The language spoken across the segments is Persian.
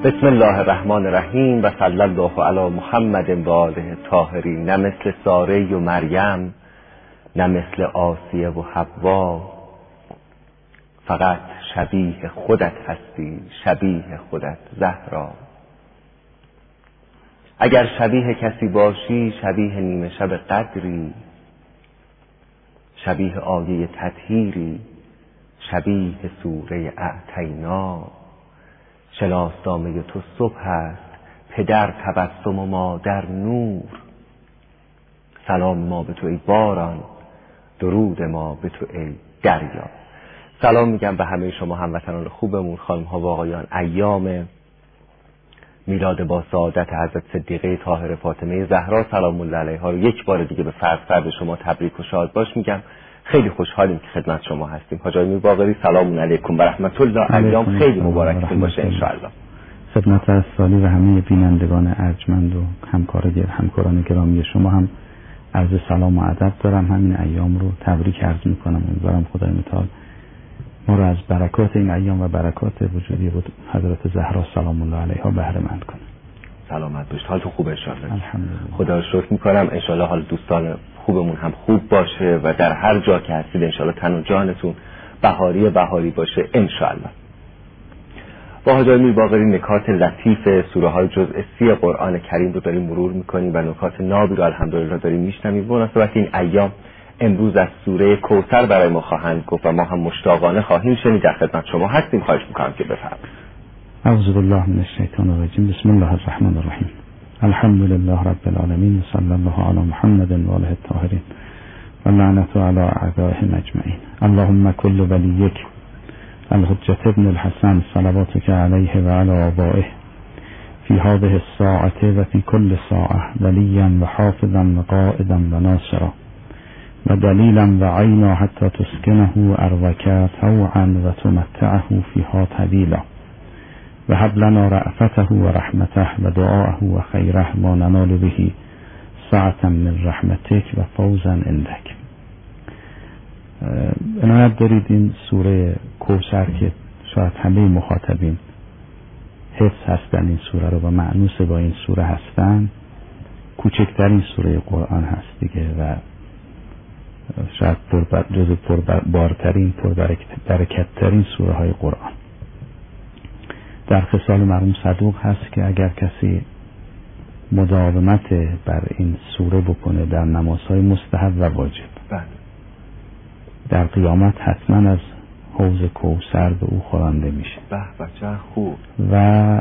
بسم الله الرحمن الرحیم و صلی الله علی محمد و آله طاهرین. نه مثل ساره و مریم، نه مثل آسیه و حوا، فقط شبیه خودت هستی، شبیه خودت زهرا. اگر شبیه کسی باشی، شبیه نیمه شب قدری، شبیه آیه تطهیری، شبیه سوره اعطینا. شناسنامه تو صبح است، پدر تبسم و مادر نور. سلام ما به تو ای باران، درود ما به تو ای دریا. سلام میگم به همه شما هموطنان خوبمون، خانم ها و آقایان. ایام میلاد با سعادت حضرت صدیقه طاهره فاطمه زهرا سلام الله علیها رو یک بار دیگه به فرد شما تبریک و شاد باش میگم. خیلی خوشحالیم که خدمت شما هستیم. حاج آقای میرباقری سلام علیکم و رحمت الله. ایام خیلی مبارکتون باشه ان شاء الله. خدمت از سالی و همه بینندگان ارجمند و همکاران گرامی شما هم عرض سلام و ادب دارم. همین ایام رو تبریک عرض میکنم. امیدوارم خدای متعال ما رو از برکات این ایام و برکات وجودی بود حضرت زهرا سلام الله علیها بهره مند کنه. سلامت باشید. حالتون خوبه ان شاء الله؟ الحمدلله. خدا رو شکر میکنم. ان شاء الله حال دوستان خوبمون هم خوب باشه و در هر جا که هستید ان شاء الله تن و جانتون بهاری باشه ان شاء الله. با حاج آقای میرباقری نکات لطیف سوره های جزء 30 قرآن کریم رو داریم مرور میکنیم و نکات نابی رو الحمدلله داریم میشنویم. به مناسبت این ایام امروز از سوره کوثر برای ما خواهند گفت و ما هم مشتاقانه خواهیم شنید. در خدمت شما هستیم. خواهش میکنم که بفرمایید. اعوذ بالله من الشیطان الرجیم. بسم الله الرحمن الرحیم. الحمد لله رب العالمین و صلی الله علی محمد و آله الطاهرین و لعنت علی اعدائهم اجمعین. اللهم کل ولیک الحجة ابن الحسن صلواتك علیه و علی آبائه فی هذه الساعة و فی کل ساعة ولیا و حافظا و قائدا و ناصرا و دلیلا و عینا حتی تسکنه اروک طوعا و تمتعه فیها طویلا و هب لنا رأفته و رحمته و دعاءه و خیره ما ننال به سعة من رحمتک و فوزا عندک. عنایت دارید این سوره کوثر که شاید همه مخاطبین حفظ هستن این سوره رو و معنوس با این سوره هستن، کوچکترین سوره قرآن هست دیگه و شاید جز پربارترین پربرکتترین سوره های قرآن. در خصال مرحوم صدوق هست که اگر کسی مداومت بر این سوره بکنه در نمازهای مستحب و واجب، در قیامت حتما از حوض کوثر به او خوانده میشه. به چه خوب. و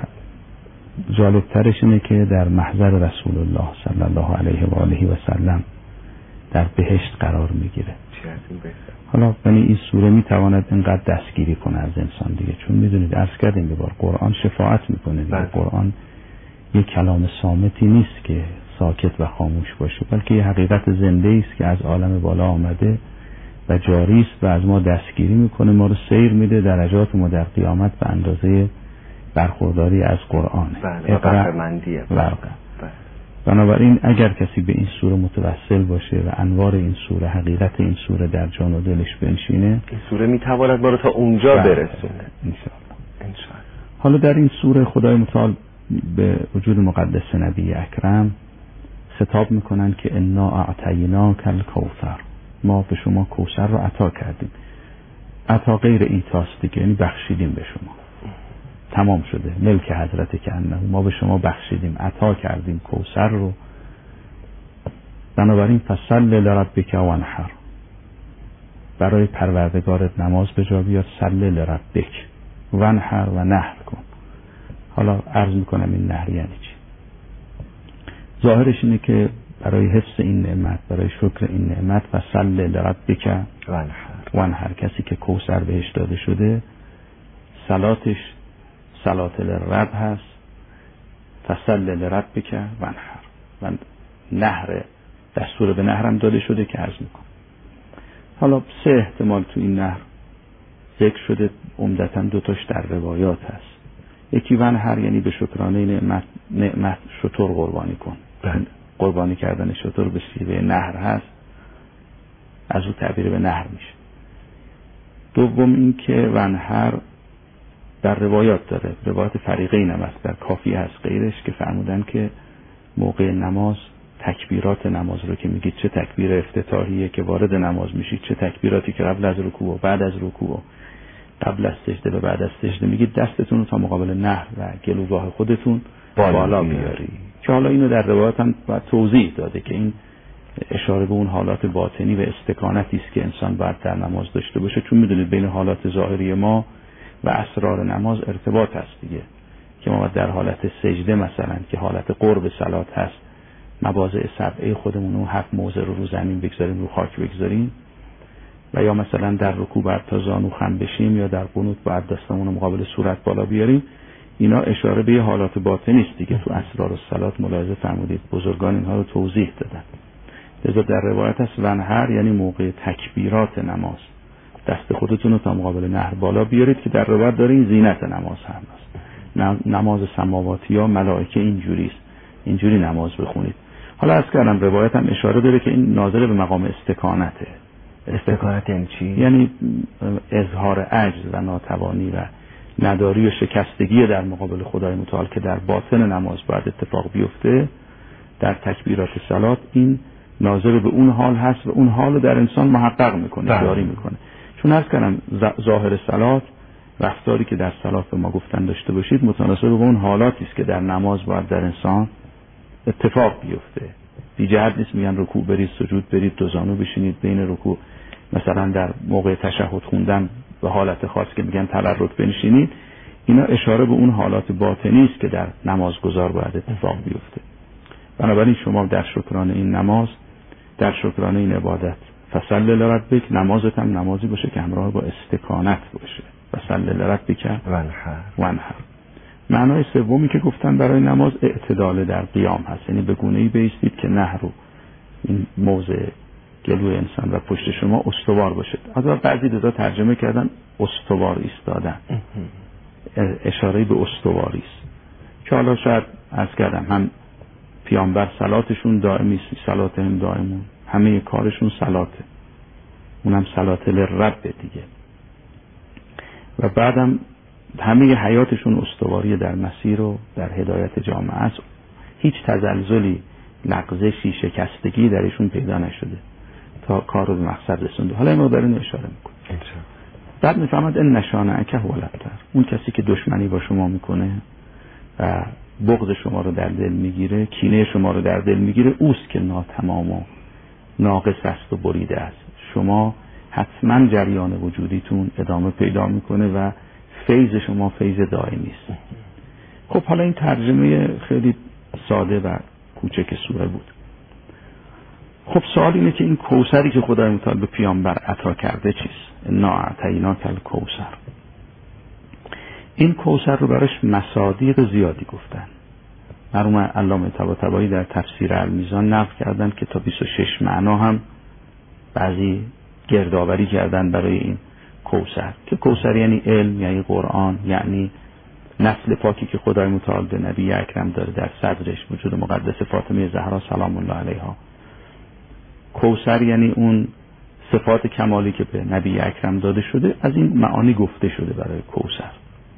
جالبترش اینه که در محضر رسول الله صلی الله علیه و آله و سلم در بهشت قرار میگیره. حالا یعنی این سوره میتواند اینقدر دستگیری کنه از انسان دیگه، چون میدونید عرض کردیم به بار قرآن شفاعت میکنه دیگه. قرآن یک کلام صامتی نیست که ساکت و خاموش باشه، بلکه یه حقیقت زنده است که از عالم بالا آمده و جاری است و از ما دستگیری میکنه، ما رو سیر میده درجات ما در قیامت به اندازه برخورداری از قرآن. بهره‌مندیه. بنابراین اگر کسی به این سوره متوسل باشه و انوار این سوره، حقیقت این سوره در جان و دلش بنشینه، این سوره میتواند ما رو تا اونجا برسونه انشاءالله. حالا در این سوره خدای متعال به وجود مقدس نبی اکرم خطاب میکنن که انا اعطیناک الکوثر، ما به شما کوثر رو عطا کردیم. عطا غیر ایتاست دیگه، یعنی بخشیدیم به شما، تمام شده. ملک حضرت که انه، ما به شما بخشیدیم، عطا کردیم کوثر رو. بنابراین فصل لربک وانحر، برای پروردگارت نماز به جا بیار. صل لربک وانحر و نحر کن. حالا عرض میکنم این نحر یعنی چی. ظاهرش اینه که برای حفظ این نعمت، برای شکر این نعمت، فصل لربک وانحر، کسی که کوثر بهش داده شده صلاتش صلات للرب هست. فصل لربک وانحر و نحر دستور به نحرم داده شده که عرض میکنم. حالا 3 احتمال تو این نحر ذکر شده، عمدتاً 2 تاش در روایات هست. یکی وانحر یعنی به شکرانه نعمت شتر قربانی کن. قربانی کردن شتر به شیوه نحر هست، از او تعبیر به نحر میشه. دوم این که وانحر در روایات داره، روایت فریقین هم است، در کافی هست غیرش، که فرمودن که موقع نماز تکبیرات نماز رو که میگید چه تکبیر افتتاحیه که وارد نماز میشید، چه تکبیراتی که قبل از رکوع و بعد از رکوع و قبل از سجده و بعد از سجده میگید، دستتون رو تا مقابل نهر و گلوگاه خودتون بالا بیاری. که حالا اینو در روایات هم توضیح داده که این اشاره به اون حالات باطنی و استکانتی است که انسان باید در نماز داشته باشه، چون میدونید بین حالات ظاهری ما و اسرار نماز ارتباط هست دیگه، که ما در حالت سجده مثلا که حالت قرب صلات هست، مواضع سبعه خودمون رو 7 موضع رو زمین بگذاریم، رو خاک بگذاریم، و یا مثلا در رکوع بعد تا زانو خم بشیم، یا در قنوت بعد دستمون رو مقابل صورت بالا بیاریم. اینا اشاره به حالات باطنی است دیگه. تو اسرار الصلات ملاحظه فرمودید بزرگان اینها رو توضیح دادن. لذا در روایت است ونهر یعنی موقع تکبیرات نماز دست خودتون رو تا مقابل نهر بالا بیارید، که در روایت داره این زینت نماز هم است. نماز سماواتی ها ملائکه اینجوریست، اینجوری نماز بخونید. حالا از کردم روایت هم اشاره داره که این ناظر به مقام استکانته. استکانت یعنی چی؟ یعنی اظهار عجز و ناتوانی و نداری و شکستگی در مقابل خدای متعال که در باطن نماز باید اتفاق بیفته. در تکبیرات صلات این ناظر به اون حال هست و اون حال رو در انسان محقق میکنه، جاری میکنه. چون از کردم ظاهر صلات، رفتاری که در صلات به ما گفتن داشته باشید، متناسب با اون حالاتی است که در نماز باید در انسان اتفاق بیفته. بی جهت نیست میگن رکوع برید، سجود برید، دو زانو بشینید بین رکوع، مثلا در موقع تشهد خوندن به حالت خاص که میگن تورک بنشینید. اینا اشاره به اون حالات باطنی است که در نمازگزار باید اتفاق بیفته. بنابراین شما در شکرانه این نماز، در شکرانه این عبادت، فصل لربک، نمازت هم نمازی باشه که همراه با استکانت باشه. فصل لربک ونحر. معنای سومی که گفتن برای نماز اعتدال در قیام هست، یعنی به گونه‌ای بایستید که نهر رو، این موضع گلوی انسان و پشت شما استوار باشه. از بعضی دوتا ترجمه کردن استوار ایستادن، اشاره به استواری است. که حالا شاید عرض کردم هم پیامبر صلاتشون دائمی است، صلات هم دائمون، همه کارشون صلاته، اونم صلات لرب دیگه. و بعدم همه حیاتشون استواری در مسیر و در هدایت جامعه است. هیچ تزلزلی، لغزشی، شکستگی درشون پیدا نشده تا کار رو به مقصد رسونده. حالا ما داریم اشاره میکنیم. بعد میفهمد این نشانه که ولدتر، اون کسی که دشمنی با شما میکنه و بغض شما رو در دل میگیره، کینه شما رو در دل میگیره، اوست که ناتمام و ناقص است و بریده است. شما حتما جریان وجودیتون ادامه پیدا میکنه و فیض شما فیض دائمی است. خب حالا این ترجمه خیلی ساده و کوچک سوره بود. خب سوال اینه که این کوثری که خدای متعال به پیامبر عطا کرده چیست؟ انا اعطیناک الکوثر. این کوثر رو براش مصادیق زیادی گفتن. مرحوم علامه طباطبایی در تفسیر المیزان نقل کردن که تا 26 معنا هم بعضی گردآوری کردن برای این کوثر، که کوثر یعنی علم، یعنی قرآن، یعنی نسل پاکی که خدای متعال به نبی اکرم داره در صدرش، وجود مقدس فاطمه زهرا سلام الله علیها. کوثر یعنی اون صفات کمالی که به نبی اکرم داده شده. از این معانی گفته شده برای کوثر.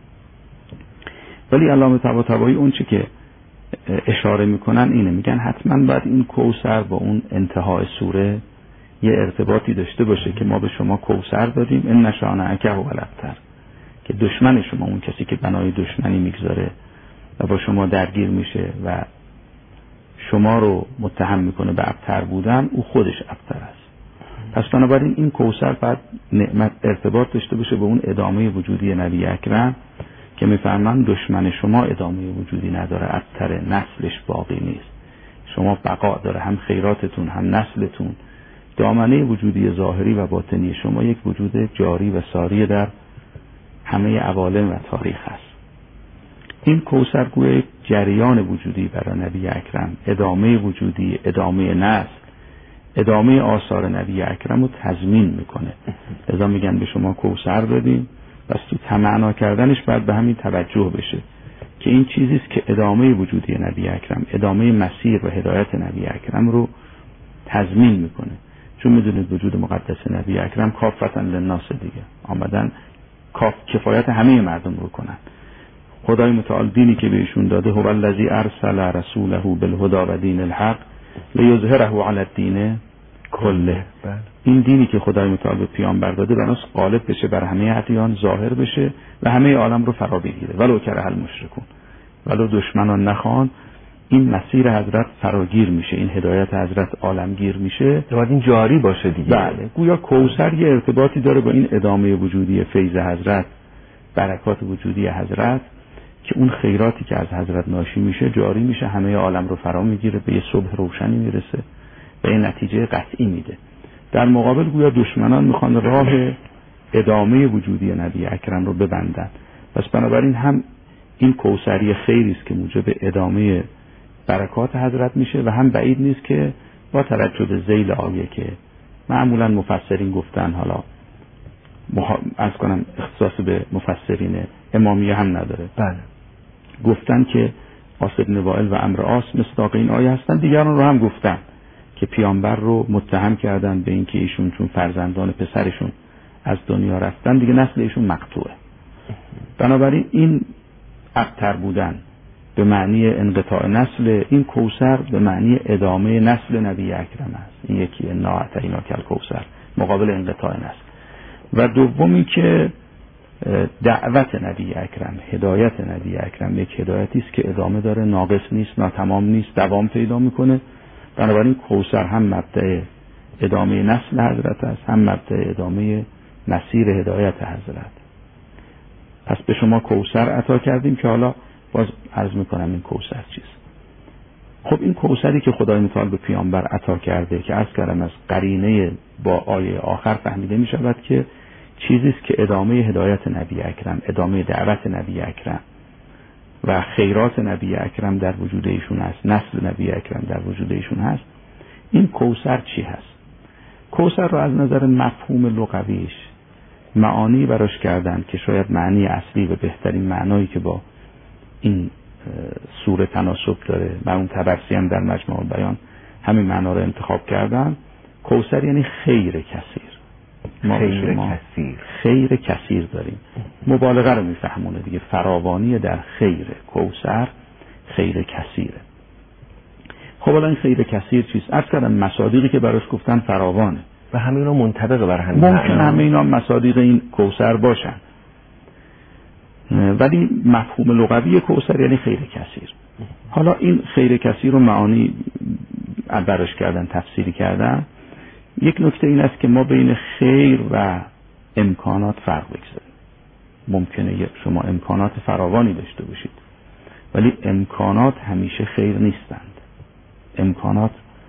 ولی علامه طباطبایی اون چی که اشاره میکنن اینه، میگن حتما باید این کوثر با اون انتهای سوره یه ارتباطی داشته باشه که ما به شما کوثر دادیم، این نشانه که ولدتر، که دشمن شما، اون کسی که بنای دشمنی میگذاره و با شما درگیر میشه و شما رو متهم میکنه به ابتر بودن، او خودش ابتر است. پس بنابراین این کوثر باید نعمت ارتباط داشته باشه به اون ادامه وجودی نبی اکرم که میفهمن دشمن شما ادامه وجودی نداره، ابتر، نسلش باقی نیست، شما بقا داره، هم خیراتتون هم نسلتون. دامنه وجودی ظاهری و باطنی شما یک وجود جاری و ساری در همه عوالم و تاریخ است. این کوثر گویا جریان وجودی برای نبی اکرم، ادامه وجودی، ادامه نسل، ادامه آثار نبی اکرم رو تضمین میکنه. لذا میگن به شما کوثر دادیم. بس تو تمعنا کردنش باید به همین توجه بشه که این چیزیست که ادامه وجودی نبی اکرم، ادامه مسیر و هدایت نبی اکرم رو تضمین میکنه. چون میدونید وجود مقدس نبی اکرم کافتا للناس دیگه، آمدن کفایت همه مردم رو کنن. خدای متعال دینی که بهشون داده هو الذی ارسل رسوله بالهدی و دین الحق لیظهره علی الدین کله. این دینی که خدای متعال به پیامبر داده بناس غالب بشه بر همه ادیان، ظاهر بشه و همه عالم رو فرا بگیره. ولو کره المشرکون، ولو دشمنان نخوان، این مسیر حضرت فراگیر میشه، این هدایت حضرت عالمگیر میشه. باید این جاری باشه دیگه. بله، گویا کوثر یه ارتباطی داره با این ادامه وجودی فیض حضرت، برکات وجودی حضرت، که اون خیراتی که از حضرت ناشی میشه جاری میشه، همه عالم رو فرا میگیره، به یه صبح روشنی میرسه، به این نتیجه قطعی میده. در مقابل گویا دشمنان میخوان راه ادامه وجودی نبی اکرم رو ببندن. پس بنابراین هم این کوثری خیری است که موجب ادامه برکات حضرت میشه و هم بعید نیست که با توجه ذیل آیه که معمولا مفسرین گفتن، حالا از کنم اختصاص به مفسرین امامیه هم نداره، بله، گفتن که عاص بن وائل و عمرو عاص مصداق این آیه هستن. دیگران رو هم گفتن که پیامبر رو متهم کردن به اینکه ایشون چون فرزندان پسرشون از دنیا رفتن دیگه نسل ایشون مقطوعه. بنابراین این ابتر بودن به معنی انقطاع نسل، این کوثر به معنی ادامه نسل نبی اکرم است. این یکی انا اعطیناک الکوثر مقابل انقطاع نسل. و دومی که دعوت نبی اکرم، هدایت نبی اکرم یک هدایتی است که ادامه داره، ناقص نیست، ناتمام نیست، دوام پیدا میکنه. بنابراین کوثر هم مبدأ ادامه نسل حضرت است، هم مبدأ ادامه مسیر هدایت حضرت. پس به شما کوثر عطا کردیم که حالا باز عرض میکنم این کوثر چیست. خب این کوثری که خدای متعال به پیامبر عطا کرده که عرض کردم از قرینه با آیه آخر فهمیده میشود که چیزی است که ادامه هدایت نبی اکرم، ادامه دعوت نبی اکرم و خیرات نبی اکرم در وجود ایشون هست، نسل نبی اکرم در وجود ایشون هست. این کوثر چی هست؟ کوثر رو از نظر مفهوم لغویش معانی براش کردن که شاید معنی اصلی و بهترین معنایی که با این سوره تناسب داره و اون تبرسی هم در مجموع البیان همین معنا رو انتخاب کردن. کوثر یعنی خیر کثیر. ما خیر کثیر داریم، مبالغه رو میفهمونه دیگه، فراوانی در خیر. کوثر خیر کثیره. خب الان این خیر کثیر چیست؟ عرض کردم مصادیقی که براش گفتن فراوانه و همه اینا منطبق بر هم، ممکن همه اینا مصادیق این کوثر باشن، ولی مفهوم لغوی کوثر یعنی خیر کثیر. حالا این خیر کثیر رو معانی براش کردن، تفسیری کردن. یک نکته این است که ما بین خیر و امکانات فرق بگذاریم. ممکنه شما امکانات فراوانی داشته باشید ولی امکانات همیشه خیر نیستند. امکانات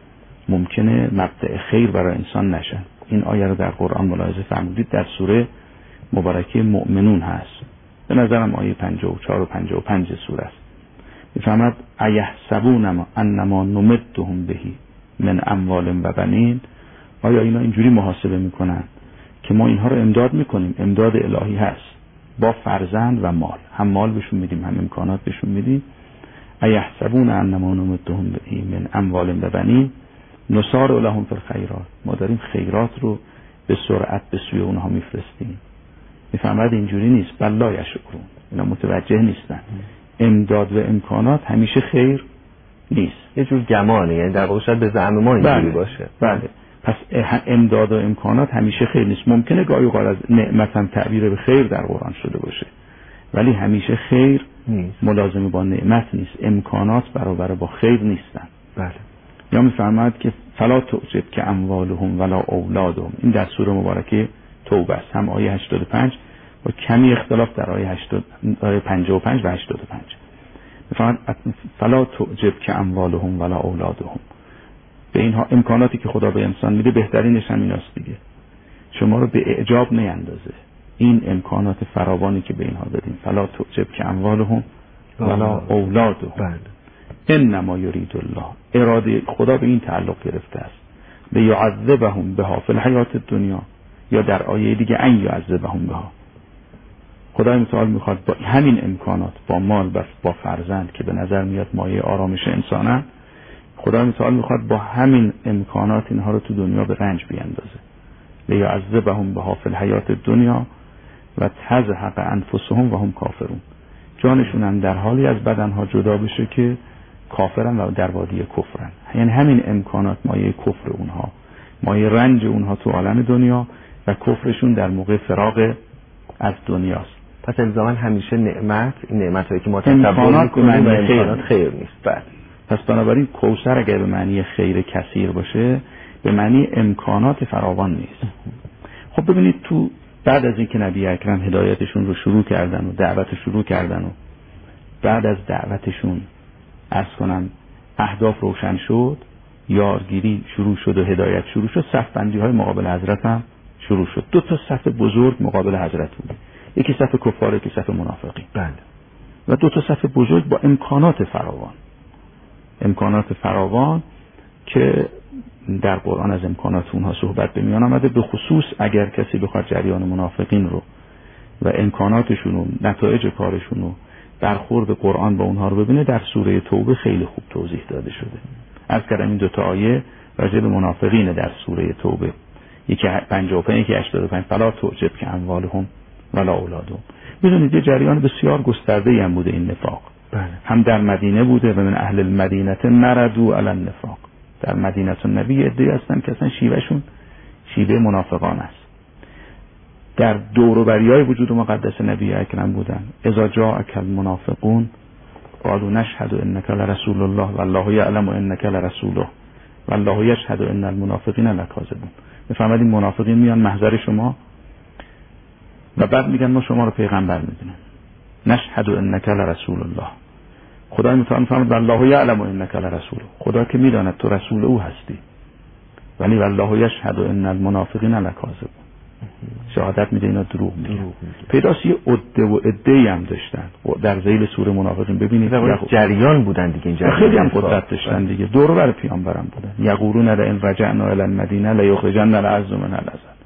ممکنه مبدأ خیر برای انسان نشن. این آیه رو در قرآن ملاحظه فرمودید، در سوره مبارکه مؤمنون هست، به نظرم آیه 54 و 55 سوره است. میفرماد ایحسبون انما نمدهم بهی من اموال و بنین. آیا اینا اینجوری محاسبه میکنن که ما اینها رو امداد میکنیم؟ امداد الهی هست با فرزند و مال، هم مال بهشون میدیم هم امکانات بهشون میدیم. ایحسبون انما نمدهم بهی من اموال و بنین نسارع لهم فی الخیرات. ما داریم خیرات رو به سرعت به سوی اونها میفرستیم. میفهمد اینجوری نیست، بل لا یشعرون، اینا متوجه نیستن. امداد و امکانات همیشه خیر نیست، یه جور گمانه، یعنی در واقع شاید به زعم ما اینجوری باشه. بله. پس امداد و امکانات همیشه خیر نیست. ممکنه گاهی اوقات از نعمت هم تعبیر به خیر در قرآن شده باشه ولی همیشه خیر نیست، ملازمه با نعمت نیست. امکانات برابر با خیر نیستن. بله. یا میفرماید که فلا تعجب که اموالهم ولا اولادهم. این در سوره مبارکه توبه است، هم آیه 85 و کمی اختلاف در آیه 55 و 85. میفرماید فلا تعجب که اموالهم ولا اولادهم. به اینها امکاناتی که خدا به انسان میده بهترینش هم ایناست دیگه، شما رو به اعجاب نیندازه این امکانات فراوانی که به اینها دادیم. فلا تعجب که اموالهم ولا اولادهم. بله. انما یرید الله، اراده خدا به این تعلق گرفته است، لیعذبهم بها فی الحیات الدنیا، یا در آیه دیگه ان یعذبهم بها. خدای متعال میخواد با همین امکانات، با مال و با فرزند که به نظر میاد مایه آرامش انسانه، خدای متعال میخواد با همین امکانات اینها رو تو دنیا به رنج بیاندازه. لیعذبهم بها فی الحیات الدنیا و تزهق انفسهم و هم کافرون، جانشون هم در حالی از بدنها جدا بشه که کافرن و در وادی کفرن. یعنی همین امکانات مایه کفر اونها، مایه رنج اونها تو عالم دنیا و کفرشون در موقع فراغ از دنیاست. پس الزاما همیشه نعمتایی که ما تصور می‌کنیم و امکانات خیر نیست. بله. پس بنابراین کوثر اگر به معنی خیر کثیر باشه به معنی امکانات فراوان نیست. خب ببینید تو بعد از اینکه نبی اکرم هدایتشون رو شروع کردن و دعوت شروع کردن و بعد از دعوتشون عرض کنم اهداف روشن شد، یارگیری شروع شد و هدایت شروع شد، صف بندی های مقابل حضرت هم شروع شد. دو تا صف بزرگ مقابل حضرت بود، یکی صف کفار، یکی صف منافقین. بله. و دو تا صف بزرگ با امکانات فراوان که در قرآن از امکانات اونها صحبت به میان آمده، به خصوص اگر کسی بخواد جریان منافقین رو و امکاناتشون و نتایج کارشون و برخورد قرآن با اونها رو ببینه، در سوره توبه خیلی خوب توضیح داده شده. از کردم این دوتا آیه راجع به منافقین در سوره توبه، یکی 55 یکی 85، فلا تعجب که اموالهم ولا اولادهم. میدونید یه جریان بسیار گسترده‌ای هم بوده این نفاق. بله. هم در مدینه بوده و من اهل المدینه مردوا علی النفاق. در مدینه النبی عده‌ای هستن که اصلا شیوهشون شیوه منافقان است. در دور و بریای وجود مقدس نبی اکرم بودن. اذا جاءک المنافقون قالوا نشهد انک لرسول الله والله یعلم انک لرسوله والله یشهد ان المنافقین لکاذبون. میفهمید این منافقین میان محضر شما و بعد میگن ما شما رو پیغمبر میدونیم. نشهد انک لرسول الله. خدای متعال میفهمد والله یعلم انک لرسول. خدا که میداند تو رسول او هستی. ولی والله یشهد ان المنافقین لکاذبون. شهادت میده اینا دروغ میگن. پیداست یه عده و عده‌ای هم داشتن در ذیل سوره منافقین. ببینید جریان بودن دیگه، این جریان خیلی هم قدرت داشتن دیگه، دور و بر پیامبرم بودن. یقولون لئن رجعنا الی المدینه لیخرجن الاعز منها الاذل.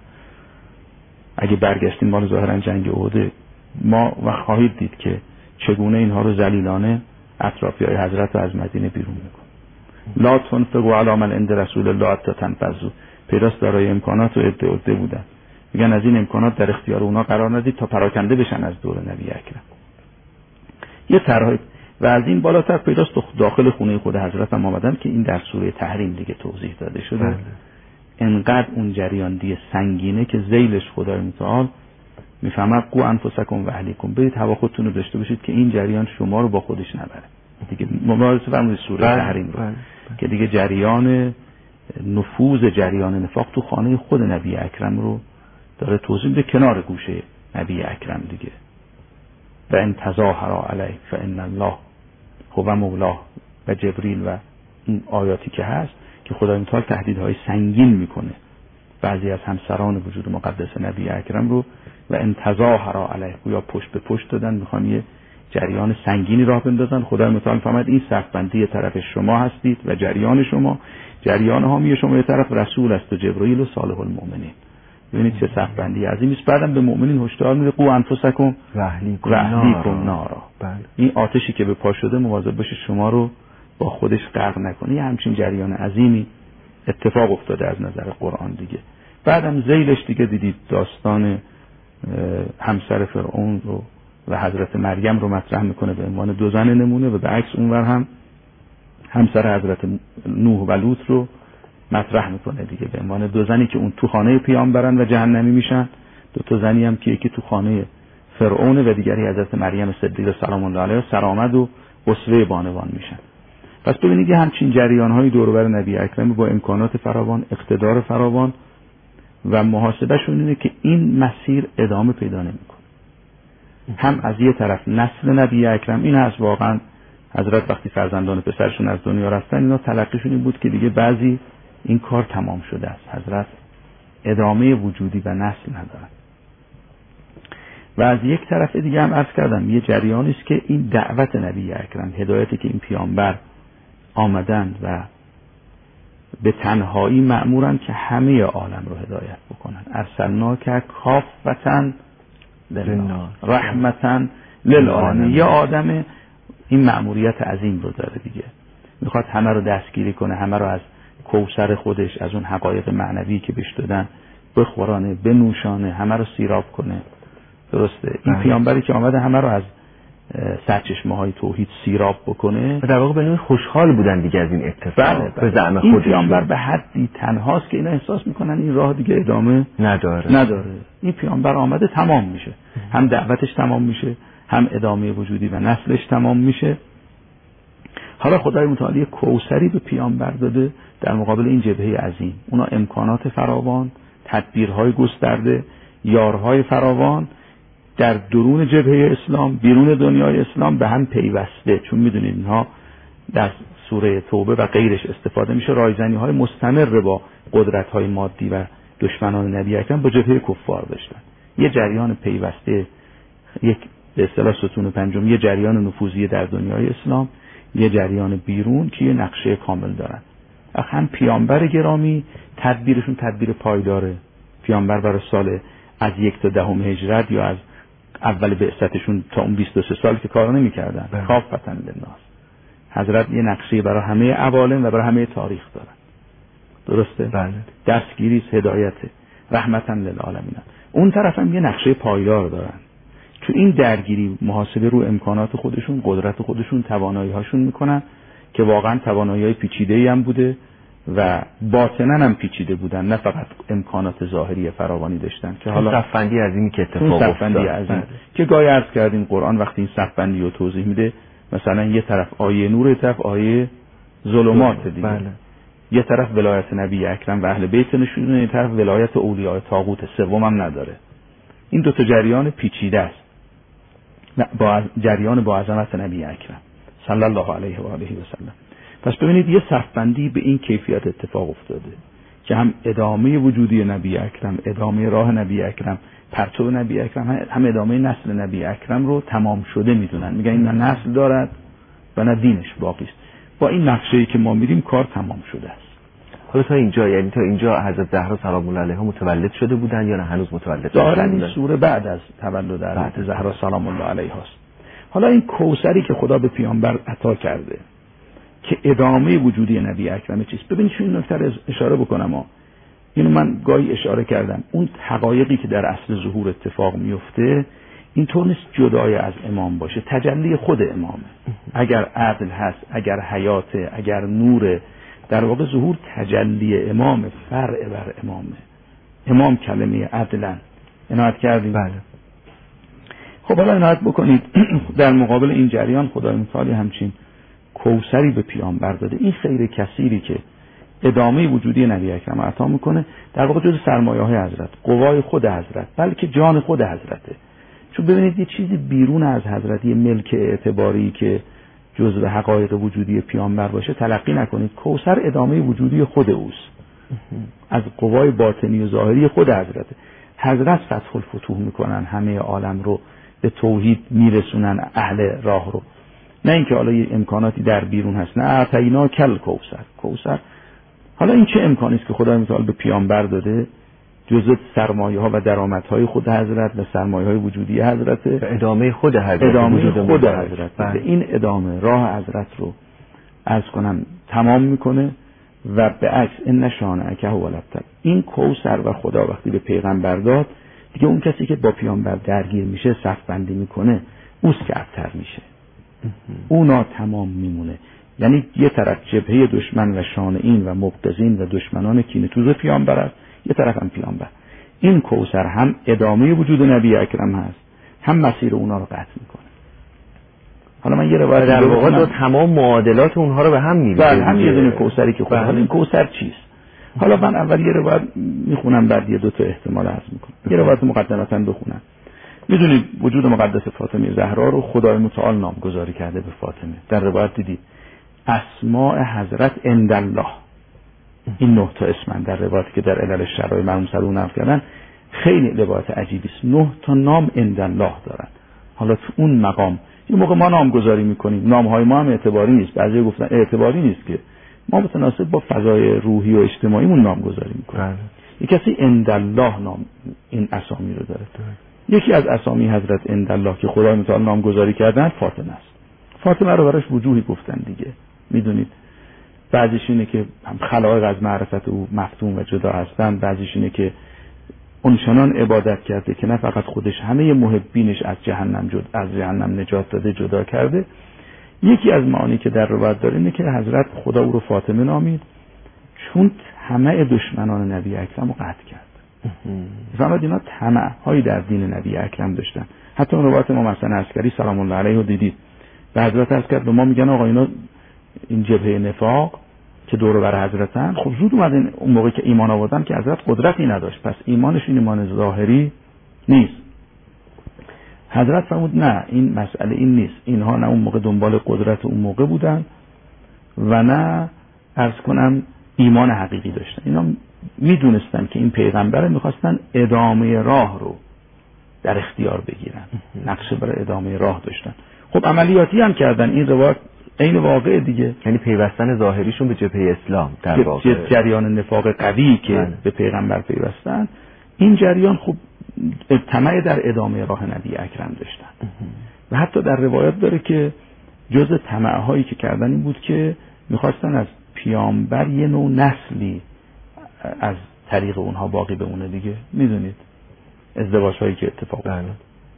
اگه برگشتیم مال ظاهرا جنگ احد ما و خواهید دید که چگونه اینها رو ذلیلانه اطرافیای حضرت از مدینه بیرون میکنه. لا تنفقوا علی من عند رسول الله حتی تنفذوا. پیداست دارای امکانات و عده بودن، میگن از این امکانات در اختیار اونا قرار ندید تا پراکنده بشن از دور نبی اکرم. یه طرح و از این بالاتر پیداست داخل خونه خود حضرت هم آمدن که این در سوره تحریم دیگه توضیح داده شده. انقدر اون جریان دیگه سنگینه که ذیلش خدای متعال میفهمه قو انفسکم و اهلیکم، برید هوا خودتون رو داشته باشید که این جریان شما رو با خودش نبره دیگه. مبارزه فرمودید سوره تحریم رو که دیگه جریان نفوذ جریان نفاق تو خانه خود نبی اکرم رو داره توضیح میده، کنار گوشه نبی اکرم دیگه. و ان تظاهر علیه فان الله هو مولاه و جبریل و این آیاتی که هست که خدای متعال تهدیدهای سنگین میکنه بعضی از همسران وجود مقدس نبی اکرم رو. و ان تظاهر علیه گویا پشت به پشت دادن، میخوان یه جریان سنگینی راه بندازن. خدای متعال فهمد این صف بندی طرف شما هستید و جریان شما، جریان حامی شما یه طرف رسول است و جبرئیل و صالح المؤمنین. ببینید چه صف بندی عظیمی است. بعدم به مؤمنین هشدار میده قو انفسکم و اهلیکم نارا. این آتشی که به پا شده مواظب باشید شما رو با خودش غرق نکنه. یه همچین جریان عظیمی اتفاق افتاده از نظر قرآن دیگه. بعدم ذیلش دیگه دیدید داستان همسر فرعون رو و حضرت مریم رو مطرح میکنه به عنوان دو زن نمونه و به عکس اونور هم همسر حضرت نوح و لوط رو مطرح میکنه دیگه به عنوان دو زنی که اون تو خانه پیامبرن و جهنمی میشن. دو تا زنی هم که یکی تو خانه فرعون و دیگری حضرت مریم صدیقه سلام الله علیها سرآمد و اسوه بانوان میشن. پس ببینید یه همچین جریان‌های دور و بر نبی اکرم با امکانات فراوان، اقتدار فراوان و محاسبهشون اینه که این مسیر ادامه پیدا نمیکنه. هم از یه طرف نسل نبی اکرم این هست، واقعا حضرت وقتی فرزندان پسرشون از دنیا رفتن اینا تلقیشون این بود که دیگه بعضی این کار تمام شده است، حضرت ادامه وجودی و نسل ندارن. و از یک طرف دیگه هم عرض کردم یه جریانی است که این دعوت نبی اکرم، هدایتی که این پیامبر آمدند و به تنهایی مأمورن که همه عالم رو هدایت بکنن. ارسلناک کافة للناس رحمة للعالمین. یه آدم این مأموریت عظیم رو داره دیگه، میخواد همه رو دستگیری کنه، همه رو از کوثر خودش، از اون حقایق معنوی که بهش دادن بخورانه، بنوشانه، همه رو سیراب کنه درسته؟ این پیامبری که آمده همه رو از سرچشمه‌های توحید سیراب بکنه، در واقع به نوعی خوشحال بودن دیگه از این اتفاق. به زعم خودشون این پیامبر به حدی تنهاست که اینا احساس میکنن این راه دیگه ادامه نداره. این پیامبر آمده تمام میشه، هم دعوتش تمام میشه، هم ادامه وجودی و نسلش تمام میشه. حالا خدای متعالی کوثری به پیامبر داده در مقابل این جبهه عظیم. اونا امکانات فراوان، تدبیرهای گسترده، یارهای فراوان در درون جبهه اسلام، بیرون دنیای اسلام به هم پیوسته. چون میدونید اینها در سوره توبه و غیرش استفاده میشه، رایزنی‌های مستمر با قدرت‌های مادی و دشمنان نبی اکرم با جبهه کفار داشتن. یه جریان پیوسته، یک به اصطلاح ستون پنجم، یه جریان نفوذی در دنیای اسلام، یه جریان بیرون که یه نقشه کامل دارن. هم پیامبر گرامی تدبیرشون تدبیر پایداره. پیامبر برای سال از 1 تا 10 هجرت یا از اول بعثتشون تا اون 23 سال که کار نمی‌کردن، کافة للناس. حضرت یه نقشه برای همه عوالم و برای همه تاریخ دارن. درسته؟ بله. دستگیری، هدایت، رحمتا للعالمین. اون طرف هم یه نقشه پایدار دارن. تو این درگیری محاسبه رو امکانات خودشون، قدرت خودشون، توانایی‌هاشون میکنن که واقعا توانایی‌های پیچیده‌ای هم بوده و باطناً هم پیچیده بودن، نه فقط امکانات ظاهری فراوانی داشتن که حالا صف‌بندی عظیمی که اتفاق افتاد که گاهی عرض کردیم قرآن وقتی این صف‌بندی رو توضیح میده، مثلا یه طرف آیه نور، یه طرف آیه ظلمات دیگه. بله. یه طرف ولایت نبی اکرم و اهل بیت نشونه، یه طرف ولایت اولیاء طاغوت، سوم هم نداره. این دو تا جریان پیچیده است. با جریان با عظمت نبی اکرم صلی الله علیه و آله و سلم. پس ببینید یه صف‌بندی به این کیفیت اتفاق افتاده که هم ادامه وجودی نبی اکرم، ادامه راه نبی اکرم، پرتو نبی اکرم، هم ادامه نسل نبی اکرم رو تمام شده میدونن. میگن این نه نسل دارد و نه دینش باقی است. با این نقشه‌ای که ما میریم کار تمام شده است. حالا تا اینجا، یعنی تا اینجا حضرت زهرا سلام الله علیها متولد شده بودن یا نه هنوز متولد نشده بودن؟ این سوره بعد از تولد حضرت زهرا سلام الله علیها است. حالا این کوثری که خدا به پیامبر عطا کرده که ادامه وجودی نبی اکرم چیست. ببینید چون این نکته اشاره بکنم اینو من گاهی اشاره کردم، اون حقایقی که در اصل ظهور اتفاق میفته اینطور نیست جدای از امام باشه، تجلی خود امامه. اگر عدل هست، اگر حیاته، اگر نوره، در واقع ظهور تجلی امام، فرع بر امامه. امام کلمه عدلن. عنایت کردیم؟ بله. خب حالا عنایت بکنید در مقابل این جریان خدای متعالی همچین کوثری به پیامبر داده. این خیر کثیری که ادامه وجودی نبی اکرم عطا میکنه در واقع جز سرمایه‌های حضرت، قوای خود حضرت، بلکه جان خود حضرته. چون ببینید یه چیزی بیرون از حضرت، یه ملک اعتباری که جزء حقایق وجودی پیامبر باشه تلقی نکنید. کوثر ادامه وجودی خود اوست، از قوای باطنی و ظاهری خود حضرته. حضرت فتح الفتوح میکنن، همه عالم رو به توحید میرسونن، اهل راه رو. نه اینکه حالا یه امکاناتی در بیرون هست، نه اعطینا کل کوثر. حالا این چه امکانی است که خدای متعال به پیامبر داده؟ جزء سرمایه ها و درآمدهای خود حضرت و سرمایه های وجودی حضرت، ادامه خود حضرت، این ادامه راه حضرت رو عرض کنم تمام میکنه و به عکس ان شانئک هو الابتر. این کوثر و خدا وقتی به پیغمبر داد دیگه اون کسی که با پیامبر درگیر میشه، صف بندی میکنه، اوست که ابتر میشه، اونا تمام میمونه. یعنی یه طرف جبهه دشمن و شانئین و مبتزین و دشمنان کینه توز پیامبر است، یه طرف هم پیامبر. این کوثر هم ادامه وجود نبی اکرم هست، هم مسیر اونا رو قطع میکنه. حالا من یه روایت در واقع تمام معادلات اونها رو به هم می‌ریزه. بله، هم یه دونه کوثری که خود. حالا این کوثر چیست؟ حالا من اول یه روایت میخونم، بعد یه دو تا احتمال عرض میکنم. یه روایت مقدمتاً بخونم. میدونید وجود مقدس فاطمه زهرا رو خدای متعال نامگذاری کرده به فاطمه. در روایت دیدید اسماء حضرت عند الله، این 9 تا اسمن در روایتی که در علل شرای مرحوم سرون نقل کردن. خیلی روایت عجیبی است. 9 تا نام عند الله دارن. حالا تو اون مقام یه موقع ما نامگذاری میکنیم، نامهای ما هم اعتباری نیست. بعضی گفتن اعتباری نیست که ما متناسب با فضای روحی و اجتماعیمون نامگذاری میکنیم. یک کسی عند الله نام این اسامی رو داره. یکی از اسامی حضرت عند الله که خدای متعال نامگذاری کردن فاطمه است. فاطمه رو براش وجوهی گفتن دیگه. میدونید بعضیش اینه که خلایق از معرفت او مفتون و جدا هستن، بعضیش اینه که اونچنان عبادت کرده که نه فقط خودش، همه محبینش از جهنم نجات داده، جدا کرده. یکی از معانی که در روایت داره اینه که حضرت خدا او رو فاطمه نامید چون همه دشمنان نبی اکرم رو قطع کرد. فهمید اینا طمع هایی در دین نبی اکرم داشتن. حتی اون روایت امام حسن عسکری سلام الله علیه رو دیدید، به حضرت عرض کرد به ما میگن آقا اینا این جبهه نفاق که دور و بر حضرتن، خب زود اومدن اون موقع که ایمان آوردن که حضرت قدرتی نداشت، پس ایمانشون ایمان ظاهری نیست. حضرت فرمود نه، این مسئله این نیست، اینها نه اون موقع دنبال قدرت اون موقع بودن و نه عرض کنم ایمان حقیقی داشتن. اینا میدونستن که این پیغمبر میخواستن ادامه راه رو در اختیار بگیرن، نقشه برای ادامه راه داشتن. خب عملیاتی هم کردن. این روایت عین واقع دیگه، یعنی پیوستن ظاهریشون به جبهه اسلام در واقع، جریان نفاق قوی که به پیغمبر پیوستن، این جریان خب طمع در ادامه راه نبی اکرم داشتن. و حتی در روایت داره که جز طمع‌هایی که کردن این بود که میخواستن از پیامبر یه نوع نسلی از طریق اونها باقی بمونه دیگه. میدونید ازدواج‌هایی که اتفاق افتاد.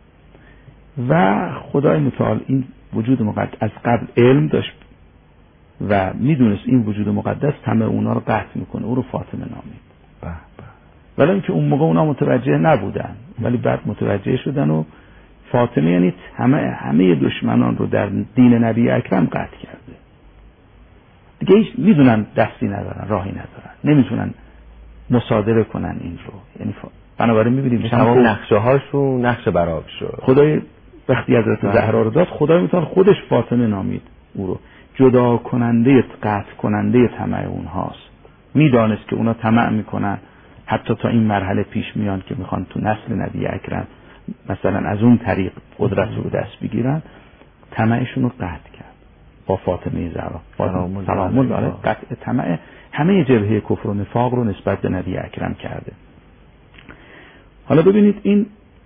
و خدای متعال این وجود مقدس از قبل علم داشت و میدونست این وجود مقدس طمع اونا رو قطع میکنه، او رو فاطمه نامید. ولی اینکه اون موقع اونا متوجه نبودن، ولی بعد متوجه شدن و فاطمه یعنی همه دشمنان رو در دین نبی اکرم قطع کرده دیگه. هیچ میدونن دستی ندارن، راهی ندارن، نمیتونن مصادره کنن این رو. یعنی بنابراین میبینیم تمام نقشه هاشون نقش براب شد. خدای وقتی حضرت زهرا رو داد، خدای متعال خودش فاطمه نامید او رو، جدا کننده، قطع کننده طمع اونهاست. میدانست که اونا طمع میکنن، حتی تا این مرحله پیش میان که میخوان تو نسل نبی اکرم مثلا از اون طریق قدرت رو دست بگیرن. طمعشون رو قطع کرد با فاطمه زهرا سلام الله علیها. قطع طمع همه جبهه کفر و نفاق رو نسبت به نبی اکرم کرده. حالا ببینید این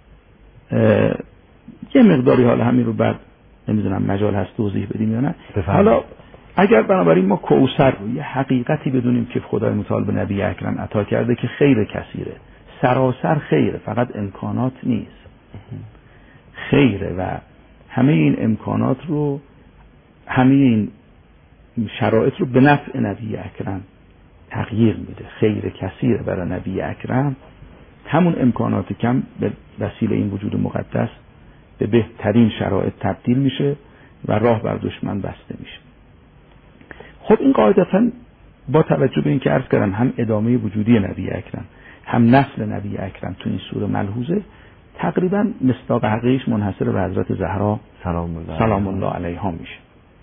یه مقداری حالا همین رو بعد نمیدونم مجال هست توضیح بدیم یا نه. حالا اگر بنابراین ما کوثر رو یه حقیقتی بدونیم که خدای متعال به نبی اکرم عطا کرده که خیر کثیره، سراسر خیره، فقط امکانات نیست، خیره و همه این امکانات رو، همه این شرایط رو به نفع نبی اکرم تغییر میده. خیر کثیره برای نبی اکرم، همون امکانات کم به وسیله این وجود مقدس به بهترین شرایط تبدیل میشه و راه بر دشمن بسته میشه. خب این قاعدتا با توجه به این که عرض کردم هم ادامه وجودی نبی اکرم هم نسل نبی اکرم تو این سوره ملحوظه، تقریبا مصداق حقیقیش منحصر به حضرت زهرا سلام الله علیها میشه.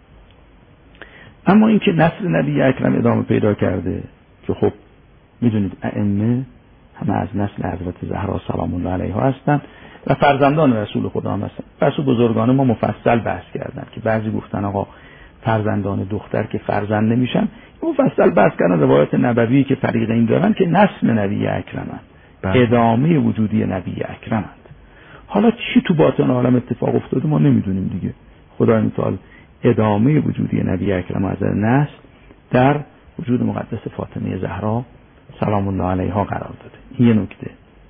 اما اینکه نسل نبی اکرم ادامه پیدا کرده که خب میدونید ائمه همه از نسل حضرت زهرا سلام الله علیها هستن و فرزندان رسول خدا هم هستن. بس بزرگان ما مفصل بحث کردن که بعضی گفتن آقا فرزندان دختر که فرزند نمیشن، مفصل بحث کردن روایت نبوی که فریقین دارن که نسل نبی اکرمند، ادامه وجودی نبی اکرمند. حالا چی تو باطن عالم اتفاق افتاده ما نمیدونیم دیگه. خدای متعال ادامه وجودی نبی اکرم از نسل در وجود مقدس فاطمه زهرا سلام الله علیها قرار داده. این یه نکته.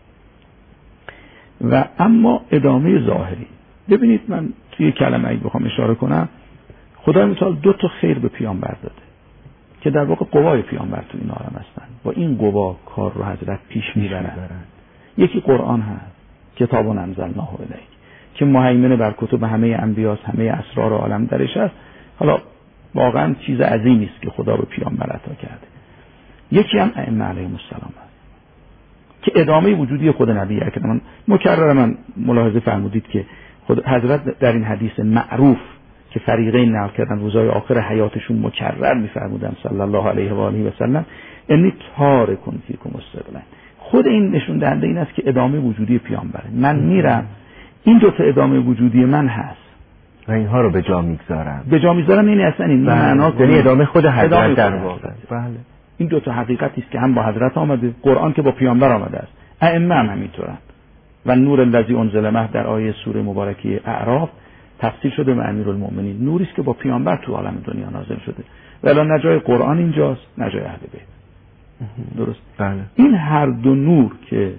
و اما ادامه ظاهری، ببینید من توی کلمه اگه بخوام اشاره کنم، خدای متعال 2 تا خیر به پیامبر داده که در واقع قوای پیامبر تو این عالم هستن. با این قوا کار رو حضرت پیش میبرن. یکی قرآن هست، کتاب انزلناه الیک، که مهیمن بر کتب همه انبیاست، همه اسرار عالم درش هست. حالا واقعا چیز عظیمی است که خدا به پیامبر عطا کرده. یکی هم ائمه علیهم السلام هست که ادامه وجودی خود نبی اکرم. مکررا ملاحظه فرمودید که خود حضرت در این حدیث معروف که فریقین نقل کردن روزهای آخر حیاتشون مکرر می‌فرمودن صلی الله علیه و آله و سلم انی تارکم فیکم الثقلین. خود این نشون دهنده این است که ادامه وجودی پیامبره. من میرم، این 2 تا ادامه وجودی من هست و اینها رو به جا میگذارم. به جا میذارم یعنی اصلا این معنا یعنی ادامه خود حضرت در واقع. بله. این 2 تا حقیقتی است که هم با حضرت آمده، قرآن که با پیامبر آمده است، ائمه هم همینطورن. و نور الذی انزل معه در آیه سوره مبارکه اعراف تفسیر شده به امیرالمومنین، نوری است که با پیامبر تو عالم دنیا نازل شده. ولی نه جای قرآن اینجاست نه جای اهل بیت. درست؟ بله. این هر 2 نور که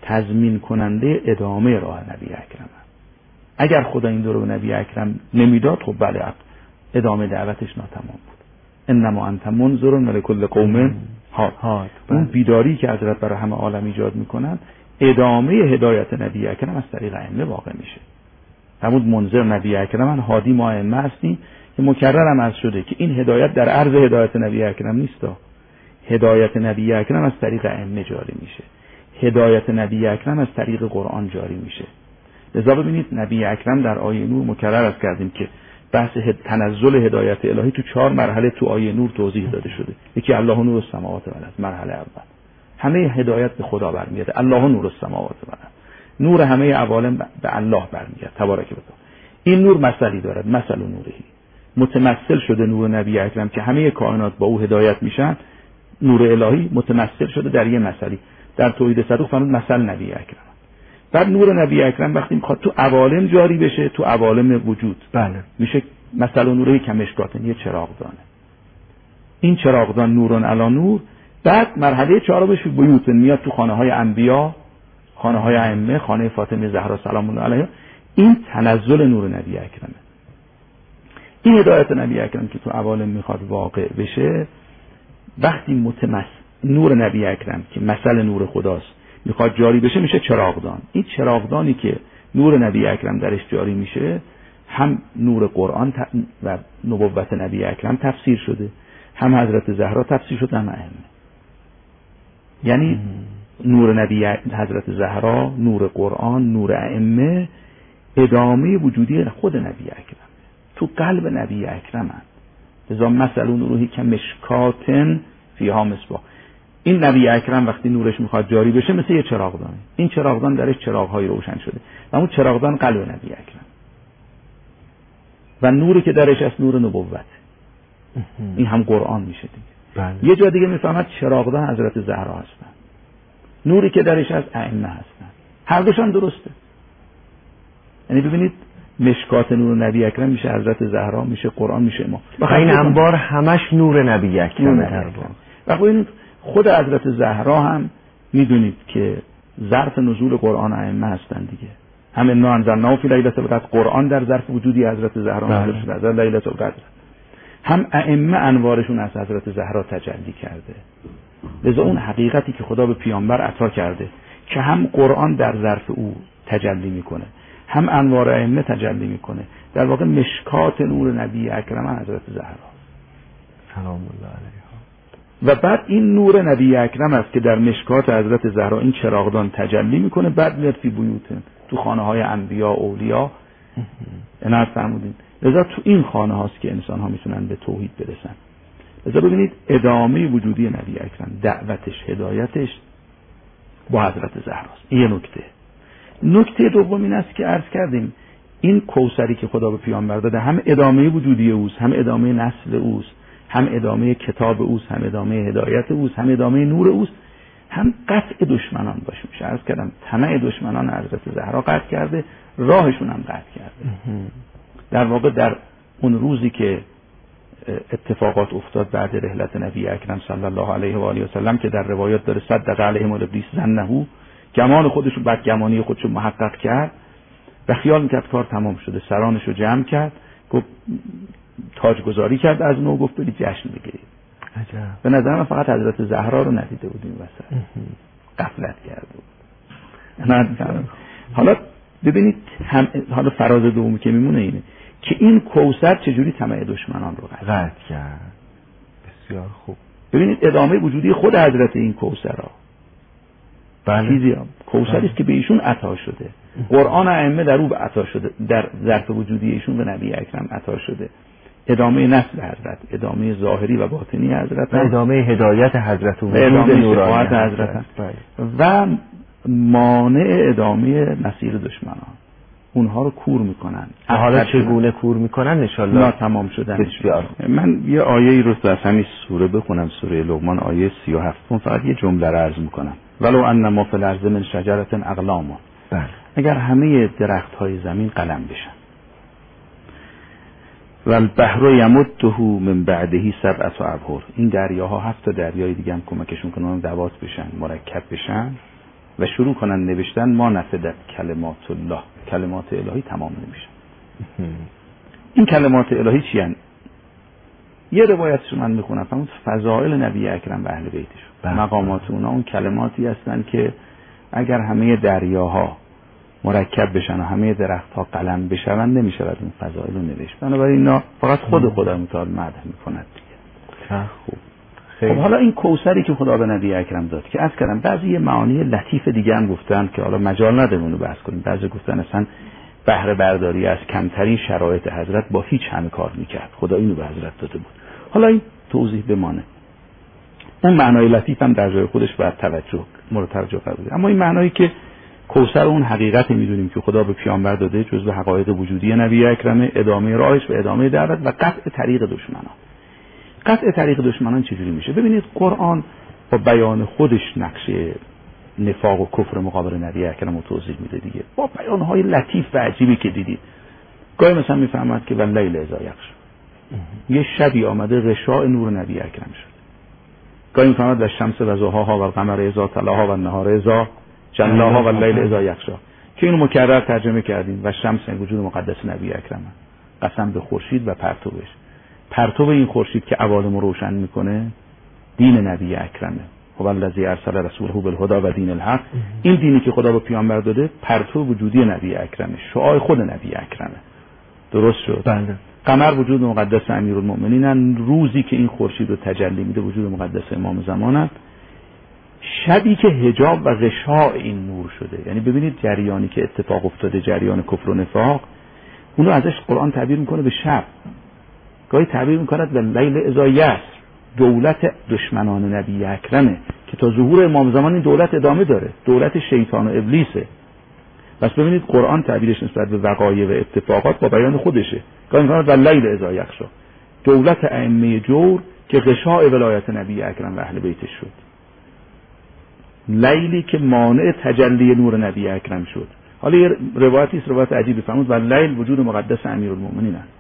تضمین کننده ادامه راه نبی اکرم. اگر خدا این رو به نبی اکرم نمیداد خب بله ادامه دعوتش ناتمام بود. انما انت منذر ولکل قوم هاد. اون بیداری که حضرت برای همه عالم ایجاد میکنن ادامه هدایت نبی اکرم از طریق ائمه واقع میشه. همون منذر نبی اکرم هادی ما ائمه هستیم که مکررم عرض شده که این هدایت در عرض هدایت نبی اکرم نیستا. هدایت نبی اکرم از طریق ائمه جاری میشه. هدایت نبی اکرم از طریق قرآن جاری میشه. لذا ببینید نبی اکرم در آیه نور مکرر از کردیم که بحث تنزل هدایت الهی تو 4 مرحله تو آیه نور توضیح داده شده. یکی الله نور السماوات والارض، مرحله اول همه هدایت به خدا برمیگرده. الله نور السماوات والارض، نور همه عوالم به الله برمیگرده تبارک و تعالی. این نور مثلی دارد، مثل نورهی، متمثل شده نور نبی اکرم که همه کائنات با او هدایت میشن. نور الهی متمثل شده در یه مثلی. در توحید صدوق فرمود مثل نبی اکرم. بعد نور نبی اکرم وقتی میخواد تو عوالم جاری بشه، تو عوالم وجود بله میشه مثل نورهی کمشکاتن، یه چراغدانه. این چراغدان نورون علی نور. بعد مرحله 4 بشه بیوت، میاد تو خانه های انبیا، خانه های ائمه، خانه فاطمه زهرا سلام الله علیها. این تنزل نور نبی اکرمه. این هدایت نبی اکرم که تو عوالم میخواد واقع بشه، وقتی نور نبی اکرم که مثل نور خداست میخواد جاری بشه میشه چراغدان. این چراغدانی که نور نبی اکرم درش جاری میشه، هم نور قرآن و نبوت نبی اکرم تفسیر شده، هم حضرت زهرا تفسیر شده، هم ائمه. یعنی نور نبی حضرت زهرا، نور قرآن، نور ائمه ادامه وجودی خود نبی اکرم تو قلب نبی اکرم هست. لذا مثل نوری که مشکاتن فیها مصباح. این نبی اکرم وقتی نورش میخواد جاری بشه مثل یه چراغدان. این چراغدان درش چراغ‌های روشن شده و اون چراغدان قلب نبی اکرم و نوری که درش از نور نبوت. این هم قرآن میشه دیگه. بله. یه جا دیگه میفهمد چراغدان حضرت زهرا هستن، نوری که درش از ائمه هستن. هر دوشان درسته. یعنی ببینید مشکات نور نبی اکرم میشه حضرت زهرا، میشه قرآن، میشه ما. این انبار همش نور نبی اکرم. و ببینید خود حضرت زهرا هم میدونید که ظرف نزول قرآن ائمه هستن دیگه. هم انا انزلناه فی لیلة القدر، قرآن در ظرف وجودی حضرت زهرا نازل شده در لیلة القدر. هم ائمه انوارشون از حضرت زهرا تجلی کرده. لذا اون حقیقتی که خدا به پیامبر عطا کرده که هم قرآن در ظرف او تجلی میکنه، هم انوار ائمه تجلی میکنه، در واقع مشکات نور نبی اکرم حضرت زهرا سلام الله علیها. و بعد این نور نبی اکرم است که در مشکات حضرت زهرا این چراغدان تجلی میکنه. بعد میاد فی بیوتن، تو خانه های انبیا اولیا. عنایت فرمودین. لذا تو این خانه هاست که انسان ها میتونن به توحید برسن. لذا ببینید ادامه وجودی نبی اکرم، دعوتش، هدایتش با حضرت زهراست. این یه نکته. نکته دوم این است که عرض کردیم این کوثری که خدا به پیامبر داده هم ادامه وجودی اوست، هم ادامه نسل اوست، هم ادامه کتاب اوست، هم ادامه هدایت اوست، هم ادامه نور اوست، هم قطع دشمنان باش میشه. عرض کردم طمع دشمنان حضرت زهرا قطع کرده، راهشون هم قطع کرده. در واقع در اون روزی که اتفاقات افتاد بعد رحلت نبی اکرم صلی الله علیه و آله و سلم که در روایات داره صدق علیهم الابلیس ظنه، گمان خودشو بدگمانی خودشو محقق کرد و خیال میکرد کار تمام شده، سرانشو جمع کرد، گفت تاج گذاری کرد از نو، گفت برید جشن بگیرید. عجب. به نظر من فقط حضرت زهرا رو ندیده بود این وسط، غفلت کرده بود. حالا ببینید حالا فراز دومی که میمونه اینه که این کوثر چجوری طمع دشمنان رو قطع کرد. بسیار خوب. ببینید ادامه وجودی خود حضرت این کوثرها. بله. چیزی کوثری است که به ایشون عطا شده. قرآن ائمه در او عطا شده، در ظرف وجودی ایشون به نبی اکرم عطا شده. ادامه نسل حضرت، ادامه ظاهری و باطنی حضرت، و ادامه هدایت حضرت و ادامه نورانی حضرت و مانع ادامه مسیر دشمنان. اونها رو کور میکنن. حالا چگونه کور میکنن انشالله ناتمام شدن. بسیار. من یه آیه رو از همین سوره بخونم، سوره لقمان آیه 37. فقط یه جمله رو عرض میکنم. ولو ان ما فی الارض من شجرة اقلام. بله. اگر همه درخت های زمین قلم بشن، والبحر یمده من بعده 7 ابحر، این دریاها 7 دریای دیگه هم کمکشون کنن دوات بشن، مرکب بشن، و شروع کنن نوشتن ما نفدت کلمات الله، کلمات الهی تمام نمیشه. این کلمات الهی چی هستند؟ یه روایتش من میخونم، فرمود فضائل نبی اکرم و اهل بیتش. مقامات اونا اون کلماتی هستن که اگر همه دریاها مرکب بشن و همه درختها قلم بشون نمیشود اون فضائل رو نوشت. بنابراین اینا فقط خود خدا متعال مدح میکند دیگه. خوب. خب حالا این کوثری که خدا به نبی اکرم داد که عرض کردم بعضی معانی لطیف دیگه هم گفتن که حالا مجال نداره اونو بحث کنیم. بعضی گفتن اصلا بهره برداری از کمترین شرایط حضرت با هیچ همه کار میکرد، خدا اینو به حضرت داده بود. حالا این توضیح بمانه. اون معنای لطیف هم در جای خودش باید مورد توجه قرار بگیره. اما این معنایی که کوثر اون حقیقت میدونیم که خدا به پیامبر داده، جزء حقایق وجودی نبی اکرم، ادامه راهش و ادامه دعوت و قطع طریق دشمنان. قطع طریق دشمنان چجوری میشه؟ ببینید قرآن با بیان خودش نقشه نفاق و کفر مقابل نبی اکرم رو توضیح میده دیگه، با بیانهای لطیف و عجیبی که دیدید. گاهی مثلا میفهمد که واللیل اذا یغشی، یه شبی آمده غشاء نور نبی اکرم شد. گاهی میفهمد و شمس و ضحاها و القمر اذا تلاها و النهار اذا جلاها و اللیل اذا یغشی، که اینو مکرر ترجمه کردیم و شمس وجود مقدس نبی اکرم، قسم به خورشید و پرتوش. پرتو این خورشید که عوالم رو روشن میکنه دین نبی اکرمه. هو الذی ارسل رسوله بالهدی و دین الحق. این دینی که خدا به پیامبر داده پرتو وجودی نبی اکرمه، شعاع خود نبی اکرمه. درست شد؟ بله. قمر وجود مقدس امیرالمؤمنین، روزی که این خورشید رو تجلی میده وجود مقدس امام زمانه. شبی که حجاب و غشاء این نور شده، یعنی ببینید جریانی که اتفاق افتاده، جریان کفر و نفاق، اونو ازش قرآن تعبیر میکنه به شب، گاهی تعبیر میکند به لیل اذا یسر، دولت دشمنان نبی اکرمه که تا ظهور امام زمان این دولت ادامه داره، دولت شیطان و ابلیسه. پس ببینید قرآن تعبیرش نسبت به وقایع و اتفاقات با بیان خودشه. گاهی میگه و لیل اذا یغشی، دولت ائمه جور که غشاء ولایت نبی اکرم و اهل بیتش شد، لیلی که مانع تجلی نور نبی اکرم شد. حالا یه روایتی است، روایت عجیبی فرمود و لیل وجود مقدس امیرالمؤمنین است.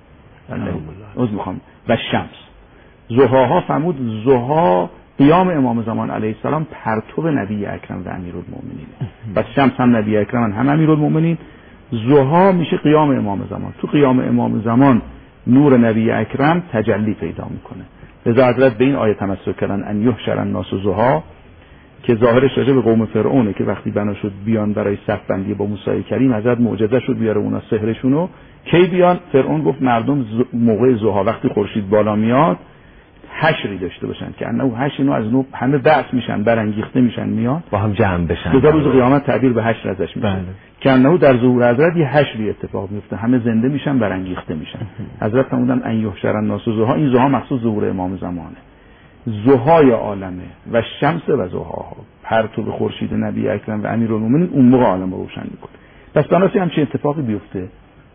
و شمس ضحاها فرمود ضحا قیام امام زمان علیه السلام پرتو نبی اکرم و امیرالمؤمنین. پس شمس هم نبی اکرم هم امیرالمؤمنین، ضحا میشه قیام امام زمان. تو قیام امام زمان نور نبی اکرم تجلی پیدا میکنه. لذا حضرت به این آیه تمسک کردن ان یحشر الناس ضحا، که ظاهرش راجع به قوم فرعونه که وقتی بنا شد بیان برای صف بندی با موسی کریم، حضرت معجزه شد بیاره اونا سحرشونو. کی بیان؟ فرعون گفت مردم موقع ضحا وقتی خورشید بالا میاد حشری داشته باشن که انه حشر، اینو از نو همه بعث میشن، برانگیخته میشن، میاد با هم جمع بشن. دو روز قیامت تعبیر به حشر ازش میشه. که انه در ظهور حضرت یه حشری اتفاق میفته، همه زنده میشن، برانگیخته میشن. حضرت فرمودن ان یحشر الناس ضحا، این ضحا مخصوص ظهور امام زمانه. ضحای عالمه و شمس و ضحاها، پرتو خورشید نبی اکرم و امیرالمومنین اون موقع عالم رو روشن میکنه. پس بنابراین همچین اتفاقی بیفته،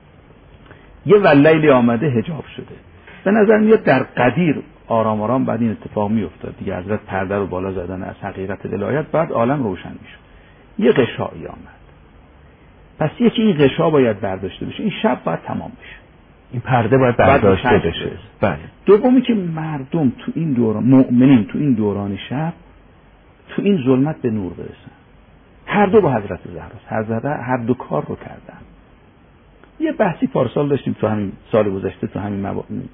یه واللیل آمده حجاب شده، به نظر میاد در قدیر آرام آرام بعد این اتفاق میافتاد دیگه. حضرت پرده رو بالا زدن از حقیقت ولایت، بعد عالم روشن میشد. یه غشایی آمد، پس یکی این غشا باید برداشته بشه، این شب باید تمام بشه، این پرده باید برداشته بشه. بله. دومی که مردم تو این دوران، مؤمنین تو این دوران شب تو این ظلمت به نور برسن. هر دو با حضرت زهراست، هر دو کار رو کردن. یه بحثی پارسال داشتیم تو همین سال گذشته تو همین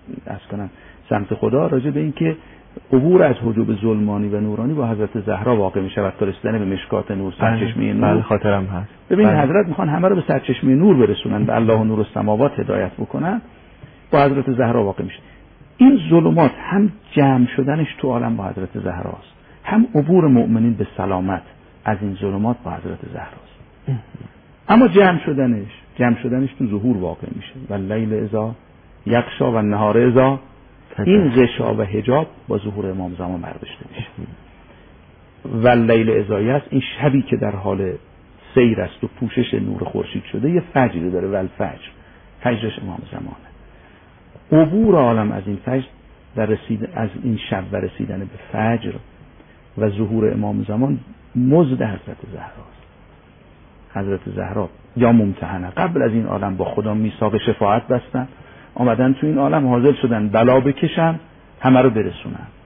سمت خدا، راجع به این که عبور از حجاب ظلمانی و نورانی با حضرت زهرا واقع می شود تا رسیدن به مشکات نور، سرچشمه نور. بله خاطرم هست. ببین حضرت میخوان همه رو به سرچشمه نور برسونن، به الله نور السماوات هدایت بکنن، با حضرت زهرا واقع میشه. این ظلمات هم جمع شدنش تو عالم با حضرت زهراست، هم عبور مؤمنین به سلامت از این ظلمات با حضرت زهراست. اما جمع شدنش تو ظهور واقع میشه. واللیل اذا یغشی و النهار اذا، این غشا و حجاب با ظهور امام زمان برداشته میشه. واللیل اذا یسر، این شبی که در حال سیر است و پوشش نور خورشید شده، یه فجری داره، والفجر، فجرش امام زمانه. عبور عالم از این فجر از این شب و رسیدن به فجر و ظهور امام زمان مزد حضرت زهراست. حضرت زهرا یا ممتحنه، قبل از این عالم با خدا میثاق شفاعت بستن، آمدن تو این عالم حاضر شدن بلا بکشن، همه رو برسونن.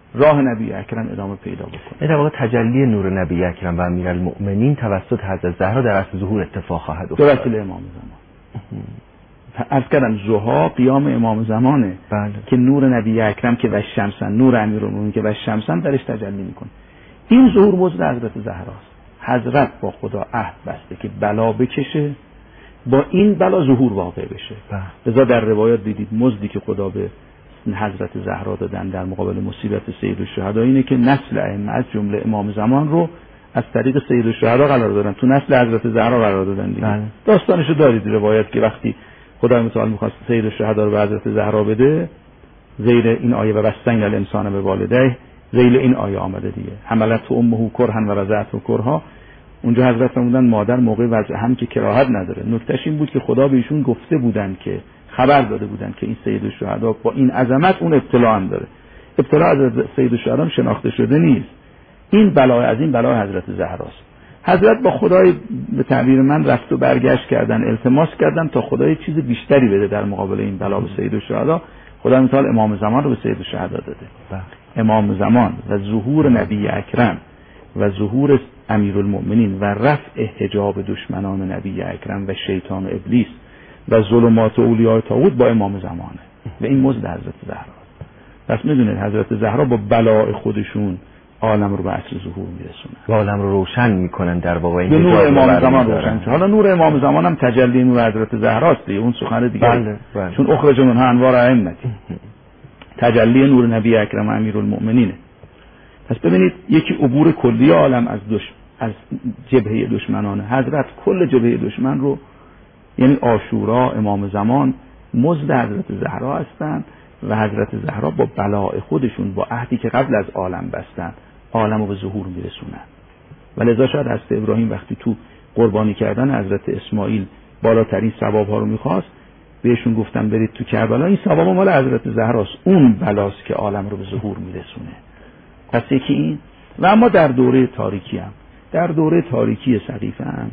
راه نبی اکرم ادامه پیدا بکنه. در واقع تجلی نور نبی اکرم و امیرالمؤمنین توسط حضرت زهرا در عصر ظهور اتفاق خواهد افتاد. به وسیله امام زمان. عرض کردم ضحی قیام امام زمانه. بله. که نور نبی اکرم که و شمسن، نور امیرالمؤمنین که و شمسن درش تجلی میکنه. این ظهور مزد حضرت زهراست. حضرت با خدا عهد بسته که بلا بکشه، با این بلا ظهور واقع بشه. لذا در روایات دیدید مزدی که خدا به حضرت زهرا دادن در مقابل مصیبت سید الشهدا اینه که نسل ائمه از جمله امام زمان رو از طریق سید الشهدا قرار دادن، تو نسل حضرت زهرا قرار دادن دیگه. داستانشو دارید روایت که وقتی خدا متعال می‌خواست سید الشهدا رو به حضرت زهرا بده، زیر این آیه و وصینا الانسان به والديه، زیر این آیه آمده دیگه، حملت امه کرها و رضعته کرها. اونجا حضرت فرمودن مادر موقع وضع هم که کراهت نداره. نکتهش این بود که خدا به ایشون گفته بودن که خبر داده بودن که این سید الشهدا با این عظمت اون ابتلا هم داره. ابتلا از سید الشهدا شناخته شده نیست. این بلای از این بلای حضرت زهراست. حضرت با خدای به تعبیر من رفت و برگشت کردن، التماس کردن تا خدای چیز بیشتری بده در مقابل این بلا به سید الشهدا. خدا مثال امام زمان رو به سید الشهدا داده. امام زمان و ظهور نبی اکرم و ظهور امیرالمؤمنین و رفع حجاب دشمنان نبی اکرم و شیطان و ابلیس و ظلمات اولیاء طاغوت با امام زمانه و این مزد حضرت زهرا. پس میدونید حضرت زهرا با بلاء خودشون عالم رو به عصر ظهور میرسونن و عالم رو روشن میکنن در واقع این نور امام زمان روشن. حالا نور امام زمان هم تجلی نور حضرت زهراست دیگه، اون سخن دیگه. بله. چون اخرج منها انوار ائمتی، تجلی نور نبی اکرم امیرالمؤمنینه. پس ببینید یکی عبور کلی عالم از جبهه دشمنان. حضرت کل جبهه دشمن رو، یعنی عاشورا، امام زمان، مزد حضرت زهرا هستند و حضرت زهرا با بلاء خودشون، با عهدی که قبل از عالم بستن، عالم رو به ظهور میرسونن. و لذا شاید حضرت ابراهیم وقتی تو قربانی کردن حضرت اسماعیل بالاترین ثواب‌ها رو میخواست، بهشون گفتن برید تو کربلا، این ثواب مال حضرت زهراست، اون بلاست که عالم رو به ظهور میرسونه. پس یکی این. و اما در دوره تاریکی هم، در دوره تاریکی سقیفه هم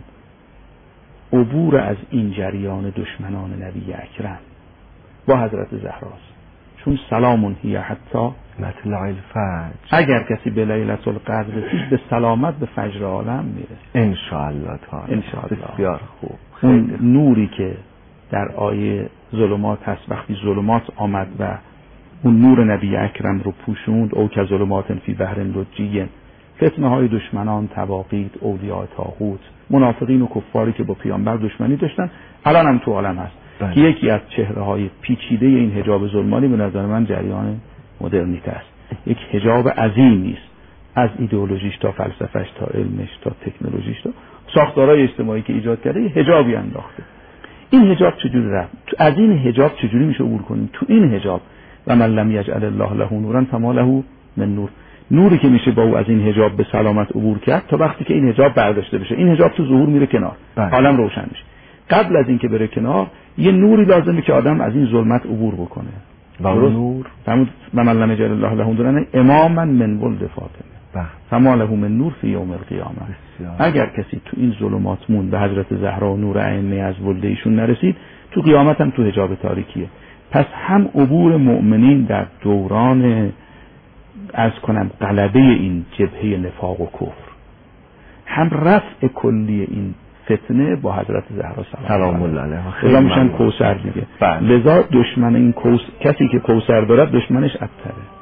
عبور از این جریان دشمنان نبی اکرم با حضرت زهراست. چون سلامون هی حتی مطلع الفجر، اگر کسی به لیلة القدر رسید به سلامت به فجر عالم میرسه ان شاء الله تعالی. ان شاء الله. بسیار خوب. اون نوری که در آیه ظلمات هست، وقتی ظلمات آمد و اون نور نبی اکرم رو پوشوند، او که ظلمات فی بحر لجی، فتنه های دشمنان، تواقید، اولیاء طاغوت، منافقین و کفاری که با پیامبر دشمنی داشتن، الان هم تو عالم هست. که یکی از چهره های پیچیده این حجاب ظلمانی به نظر من جریان مدرنیته است. یک حجاب عظیمی است، از ایدئولوژیش تا فلسفهش تا علمش تا تکنولوژیش تا ساختارهای اجتماعی که ایجاد کرده، یه حجابی انداخته. این حجاب چجوری رفت؟ از این حجاب چجوری میشه عبور کنیم؟ تو این حجاب و من لم یجعل الله له نورا فما له من نور، نوری که میشه با او از این حجاب به سلامت عبور کرد تا وقتی که این حجاب برداشته بشه. این حجاب تو ظهور میره کنار، عالم روشن میشه. قبل از اینکه بره کنار یه نوری لازمه که آدم از این ظلمت عبور بکنه. و اون نور فرمود و من لم یجعل الله له نورا اماما من ولد فاطمه فما له من نور فی یوم القیامه. اگر کسی تو این ظلمات موند به حضرت زهرا و نور ائمه از ولد ایشون نرسید، تو قیامت هم تو حجاب تاریکیه. پس هم عبور مؤمنین در دوران از کنم غلبه این جبهه نفاق و کفر، هم رفع کلی این فتنه با حضرت زهرا سلام الله علیها خیلی میشن کوثر دیگه. لذا دشمن این کسی که کوثر دارد دشمنش ابتره.